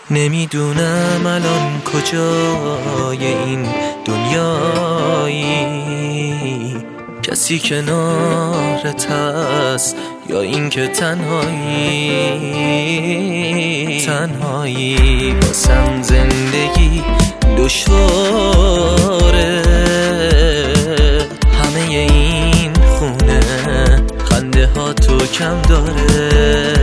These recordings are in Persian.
نمیدونم الان کجای این دنیایی، کسی کنارت هست یا این که تنهایی باسم زندگی دشواره. همه این خونه خنده ها تو کم داره.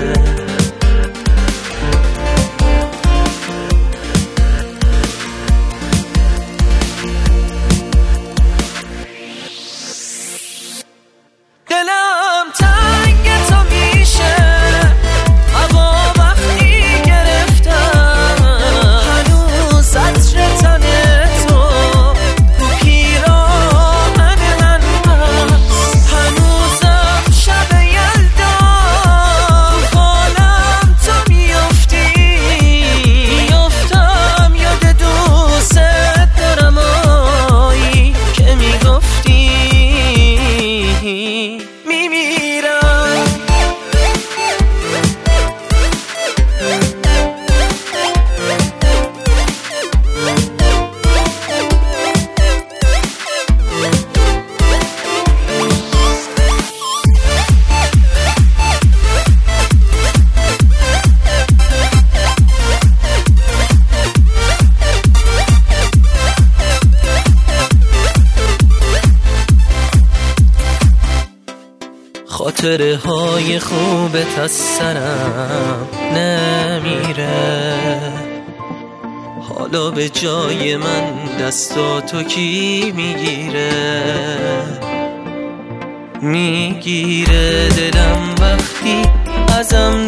دلم تنگ تو میشه هوا وقتی گرفتم، هنوز عطر تن تو پیراهن من هست. هنوزم شب یلدا حالم تو میفتم یاد دوست دارم آیی که میگفتی میمیرم. خاطره های خوبت از سرم نمیره، حالا به جای من دستاتو کی میگیره دلم وقتی ازم